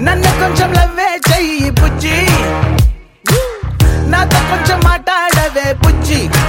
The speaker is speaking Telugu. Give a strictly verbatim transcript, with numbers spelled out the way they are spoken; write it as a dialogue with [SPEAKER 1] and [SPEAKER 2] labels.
[SPEAKER 1] నన్ను కొంచెం లవ్వే చెయ్యి బుజ్జి, నాతో కొంచెం మాట్లాడవే బుజ్జి.